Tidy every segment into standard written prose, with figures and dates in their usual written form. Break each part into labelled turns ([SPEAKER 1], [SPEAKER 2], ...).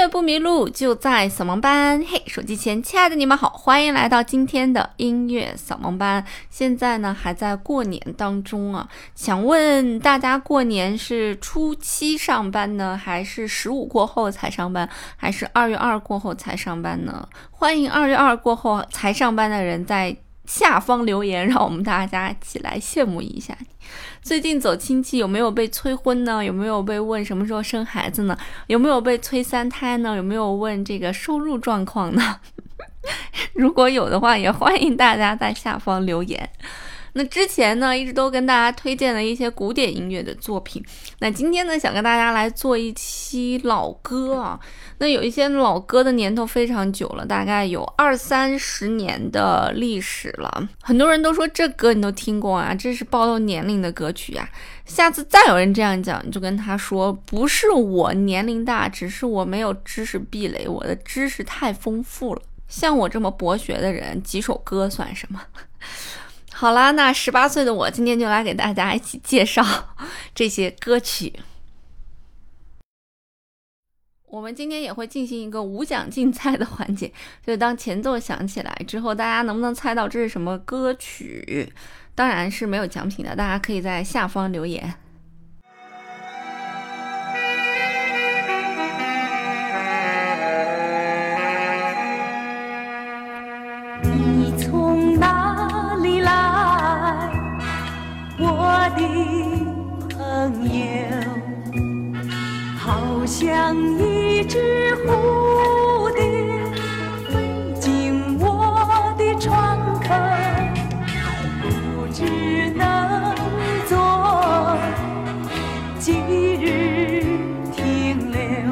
[SPEAKER 1] 不迷路，就在扫盲班。嘿，手机前亲爱的你们好，欢迎来到今天的音乐扫盲班。现在呢还在过年当中啊，想问大家过年是初7上班呢，还是15过后才上班，还是2月2过后才上班呢？欢迎2月2过后才上班的人在下方留言，让我们大家一起来羡慕一下你。最近走亲戚有没有被催婚呢？有没有被问什么时候生孩子呢？有没有被催3胎呢？有没有问这个收入状况呢？如果有的话，也欢迎大家在下方留言。那之前呢一直都跟大家推荐了一些古典音乐的作品，那今天呢想跟大家来做一期老歌啊。那有一些老歌的年头非常久了，大概有20-30年的历史了，很多人都说这歌你都听过啊，这是暴露年龄的歌曲啊。下次再有人这样讲，你就跟他说不是我年龄大，只是我没有知识壁垒，我的知识太丰富了。像我这么博学的人，几首歌算什么？好啦，那18岁的我今天就来给大家一起介绍这些歌曲。我们今天也会进行一个无奖竞猜的环节，就是当前奏响起来之后，大家能不能猜到这是什么歌曲？当然是没有奖品的，大家可以在下方留言。
[SPEAKER 2] 你从哪里来，我的朋友？好像一只蝴蝶飞进我的窗口，不知能做几日停留。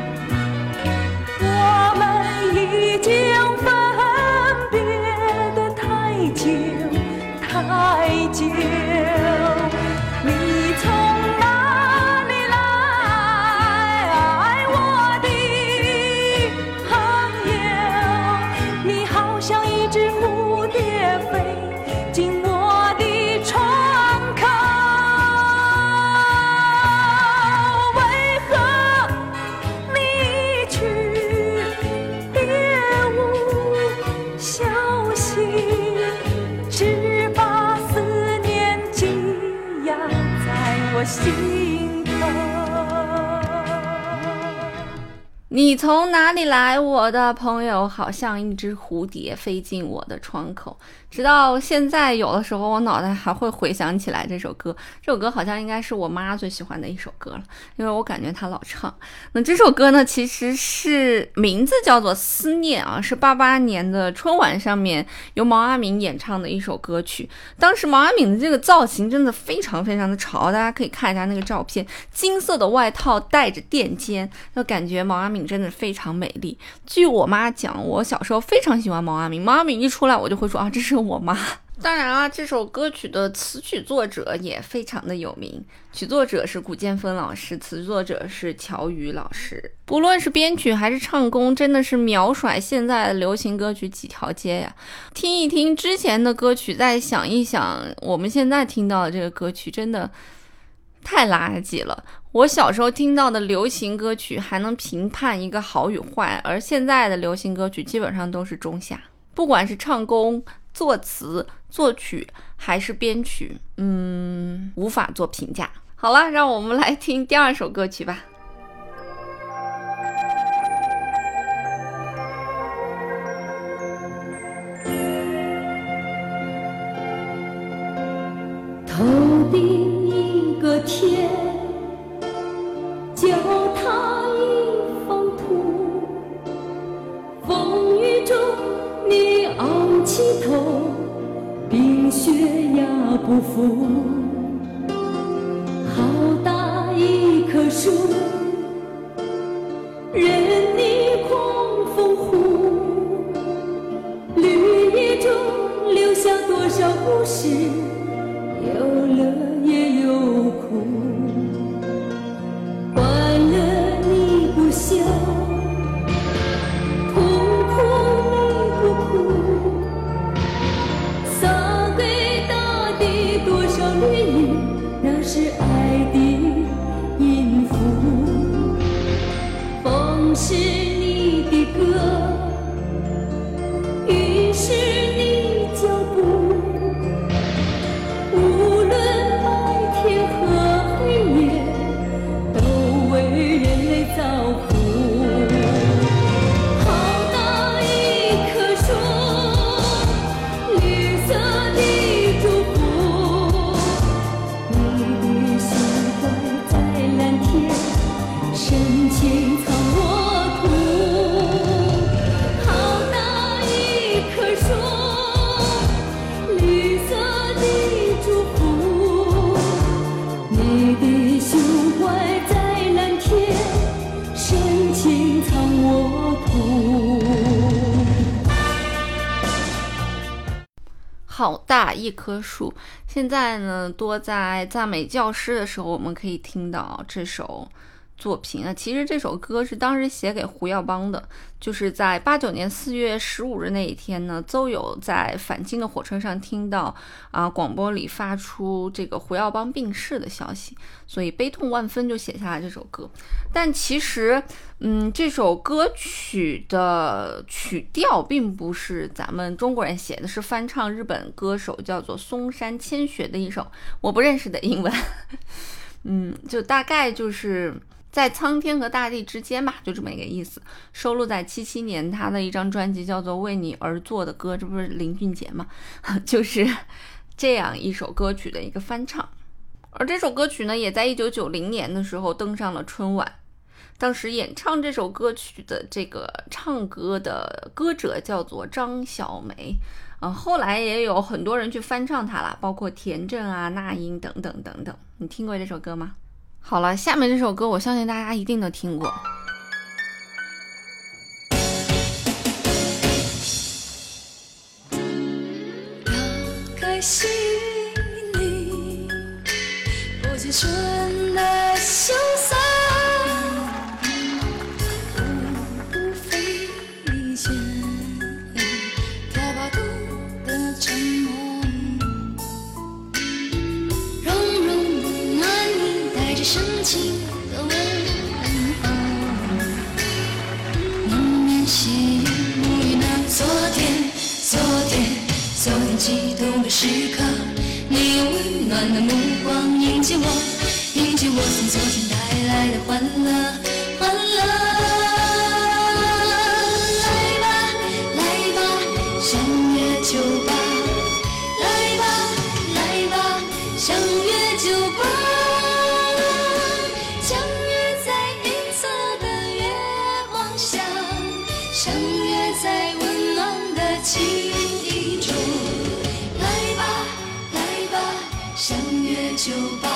[SPEAKER 2] 我们已经分别得太久太久。你从哪里来，我的朋友？你好像一只蝴蝶飞进我的窗口，为何你去别无消息，只把思念积压在我心头。
[SPEAKER 1] 你从哪里来，我的朋友？好像一只蝴蝶飞进我的窗口。直到现在，有的时候我脑袋还会回想起来这首歌。这首歌好像应该是我妈最喜欢的一首歌了，因为我感觉她老唱。那这首歌呢，其实是名字叫做《思念》啊，是88年的春晚上面由毛阿敏演唱的一首歌曲。当时毛阿敏的这个造型真的非常非常的潮，大家可以看一下那个照片，金色的外套带着垫肩，就感觉毛阿敏真的非常美丽。据我妈讲，我小时候非常喜欢毛阿敏，毛阿敏一出来我就会说啊，这是我妈。当然啊，这首歌曲的词曲作者也非常的有名，曲作者是古建芬老师，词作者是乔羽老师。不论是编曲还是唱功，真的是秒甩现在的流行歌曲几条街呀。听一听之前的歌曲，再想一想我们现在听到的这个歌曲，真的太垃圾了。我小时候听到的流行歌曲还能评判一个好与坏，而现在的流行歌曲基本上都是中下，不管是唱功、作词、作曲还是编曲，无法做评价。好了，让我们来听第2首歌曲吧。
[SPEAKER 2] 头顶一个天，脚踏一方土，风雨中你昂起头，冰雪压不服。好大一棵树，任你狂风呼，绿叶中留下多少故事，有乐也有苦。欢乐你不笑，痛苦你不哭，洒给大地多少绿荫，那是爱的音符。风是
[SPEAKER 1] 好大一棵树。现在呢，多在赞美教师的时候，我们可以听到这首作品啊。其实这首歌是当时写给胡耀邦的，就是在89年4月15日那一天呢，邹友在返京的火车上听到广播里发出这个胡耀邦病逝的消息，所以悲痛万分，就写下了这首歌。但其实这首歌曲的曲调并不是咱们中国人写的，是翻唱日本歌手叫做松山千雪的一首我不认识的英文就大概就是在苍天和大地之间吧，就这么一个意思。收录在77年他的一张专辑叫做为你而作的歌，这不是林俊杰吗？就是这样一首歌曲的一个翻唱。而这首歌曲呢，也在1990年的时候登上了春晚。当时演唱这首歌曲的这个唱歌的歌者叫做张小梅，后来也有很多人去翻唱它啦，包括田震啊、那英等等等等。你听过这首歌吗？好了，下面这首歌我相信大家一定都听过。
[SPEAKER 2] 打开心里不仅春的羞涩，无非一些跳拔度的沉默，融融的暖意带着深情的问候，宁愿写母语那昨天激动的时刻，你用温暖的目光迎接我从昨天带来的欢乐。来吧，相约酒吧，来吧，相约酒吧，相约在银色的月光下，相约在温暖的情意中。来吧，相约酒吧，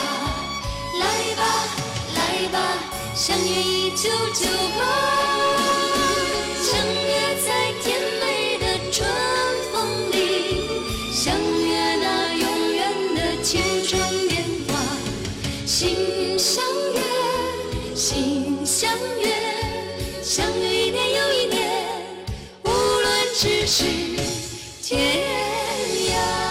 [SPEAKER 2] 来吧，相约1998，相约在甜美的春风里，相约那永远的青春年华，心相约，相约一年又一年，无论咫尺天涯。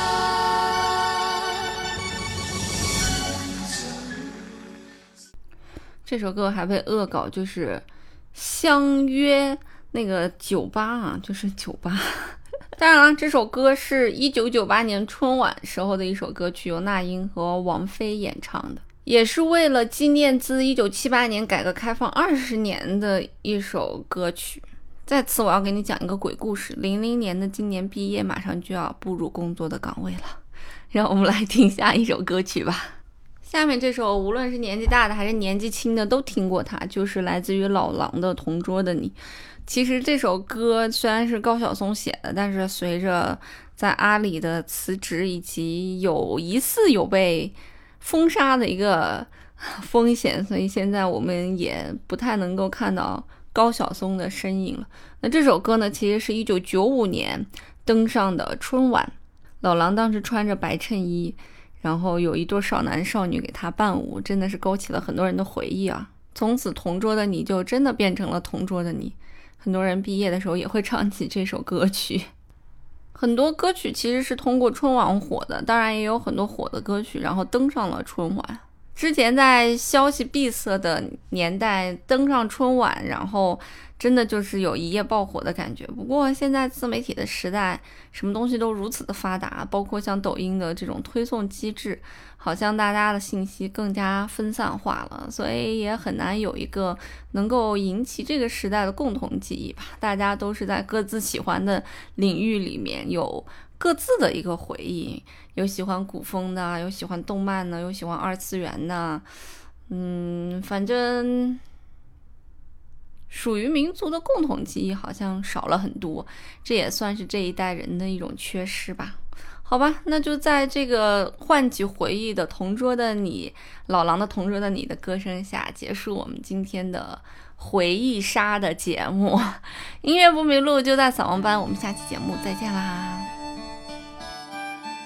[SPEAKER 1] 这首歌还被恶搞，就是相约那个酒吧就是酒吧。当然了，这首歌是1998年春晚时候的一首歌曲，由那英和王菲演唱的，也是为了纪念自1978年改革开放20年的一首歌曲。在此我要给你讲一个鬼故事，00年的今年毕业，马上就要步入工作的岗位了。让我们来听下一首歌曲吧。下面这首无论是年纪大的还是年纪轻的都听过它，就是来自于老狼的《同桌的你》。其实这首歌虽然是高晓松写的，但是随着在阿里的辞职以及疑似有被封杀的一个风险，所以现在我们也不太能够看到高晓松的身影了。那这首歌呢，其实是1995年登上的春晚，老狼当时穿着白衬衣，然后有一对少男少女给他伴舞，真的是勾起了很多人的回忆啊。从此同桌的你就真的变成了同桌的你，很多人毕业的时候也会唱起这首歌曲。很多歌曲其实是通过春晚火的，当然也有很多火的歌曲然后登上了春晚。之前在消息闭塞的年代登上春晚，然后真的就是有一夜爆火的感觉。不过现在自媒体的时代，什么东西都如此的发达，包括像抖音的这种推送机制，好像大家的信息更加分散化了，所以也很难有一个能够引起这个时代的共同记忆吧。大家都是在各自喜欢的领域里面有各自的一个回忆，有喜欢古风的，有喜欢动漫的，有喜欢二次元的，反正属于民族的共同记忆好像少了很多，这也算是这一代人的一种缺失吧。好吧，那就在这个唤起回忆的同桌的你，老狼的同桌的你的歌声下，结束我们今天的回忆杀的节目。音乐不迷路就在扫盲班，我们下期节目再见啦。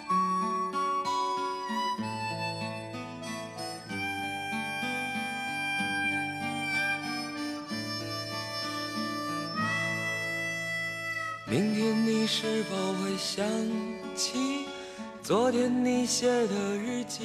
[SPEAKER 3] 明天你是否会想起昨天你写的日记？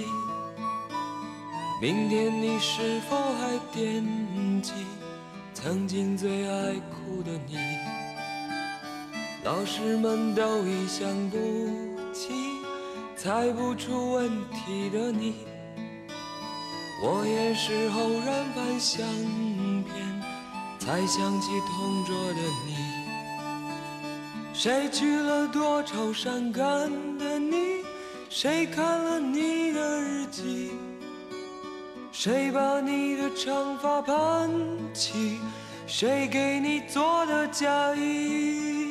[SPEAKER 3] 明天你是否还惦记曾经最爱哭的你？老师们都已想不起猜不出问题的你，我也是偶然翻相片才想起同桌的你。谁娶了多愁善感的你？谁看了你的日记？谁把你的长发盘起？谁给你做的嫁衣？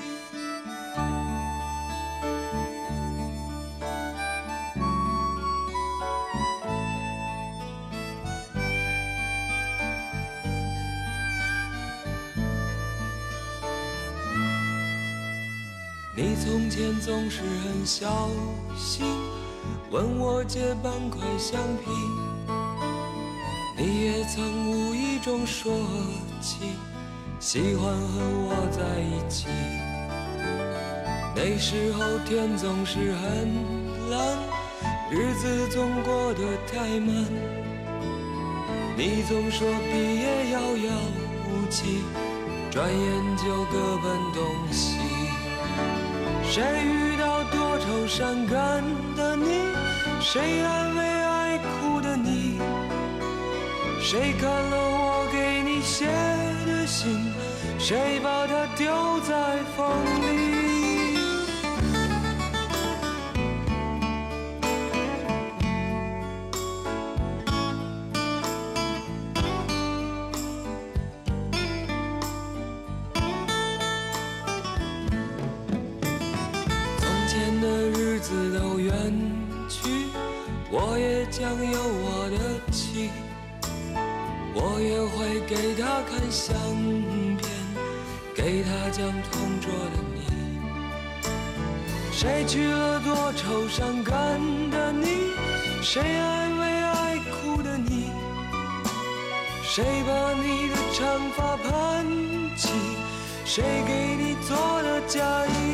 [SPEAKER 3] 你从前总是很小心问我借半块橡皮，你也曾无意中说起喜欢和我在一起。那时候天总是很蓝，日子总过得太慢，你总说毕业遥遥无期，转眼就各奔东西。谁遇到多愁善感的你？谁安慰爱哭的你？谁看了我给你写的信？谁把它丢在风里？的日子都远去，我也将有我的妻，我也会给她看相片，给她讲同桌的你。谁娶了多愁善感的你？谁安慰爱哭的你？谁把你的长发盘起？谁给你做的嫁衣？